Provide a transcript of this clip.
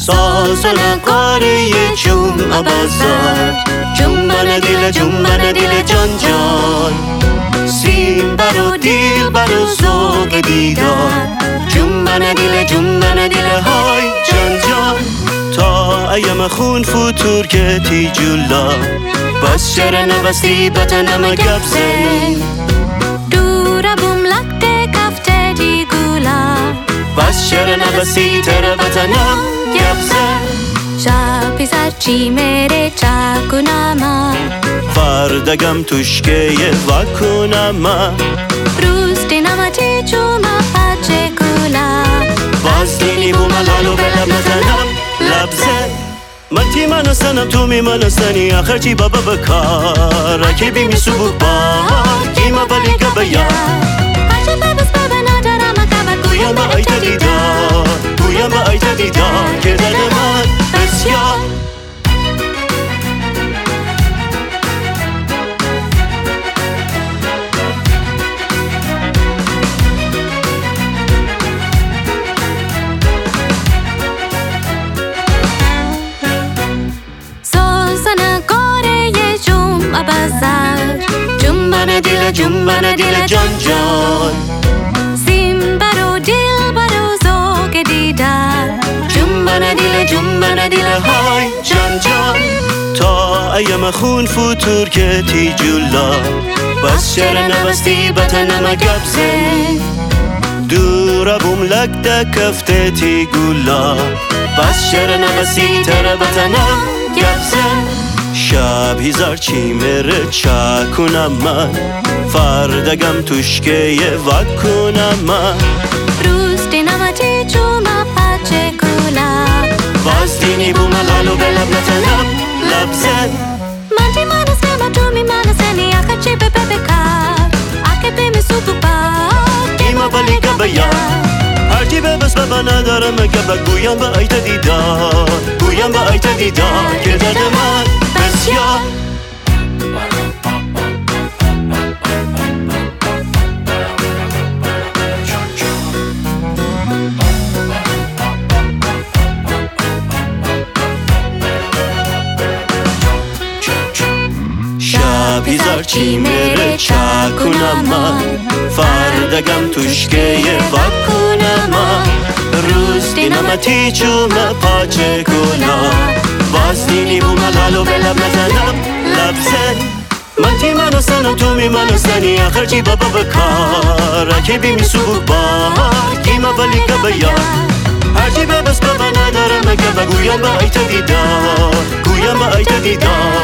ساز و نقاره جمعه بازار، جنبن دل جان جان، سیم برو دیل برو ذوق دیدار، جنبن دل های جان جان. تا ایم خون فتور که تی جولا، بس شر نبستی بطنم گبزه، دورا بوم لکته کفته دی گولا، بس شر نبستی تر بطنم گبزه. شبی سرچی میره چاکنما، فردگم توشکه وکنما، روز دینما تی چوما پچه کولا، باز دینی بوم لالو بلب نزنم لبزه. من تی منو سنم تو می منو سنی، آخر چی بابا بکار رکیبی می سبو بار گیما بلی گبیا، هرچه ببس بابا ندارم اکبر گویم با ایت دیدار، گویم با ایت دیدار که درد من بسیار. جنبن دل جان جان، سیم برو دل برو ذوق دیدار، جنبن دل های جان جان. تا ایم خون فتور که تی جولا، بس شر نبستی بطنم گبزه، دورا بوم لکته کفته تی گولا، بس شر نبستی تر بطنم گبزه. شب هزار چی میره چاکنم من، فردگم توشکه وکنم من، روز دینما تی چوما پچه کولا، باز دینی بوم لالو بلب نزنم لبزه. من تی منو سنم تو می منو سنی، آخر چی به بکار آکه به می سوپو بار گیما بلی گبیا، هرچی ببس بابا ندارم گبا، گویم با ایت دیدار، گویم با ایت دیدار که درد من بسیار. شب هزار چی میره چاکنم من، فردگم توشکه وکنم من، روز دینم تی چوم پاچه کولا، باز دینی بوم لالو بلب نزنم لبزه. من تی منو سنم تو می منو سنی، آخر چی بابا بکار رکیبی می سبو بار گیما بلی گبیا، هرچی ببس بابا ندارم گبا، گویم با ایت دیدار، گویم با ایت دیدار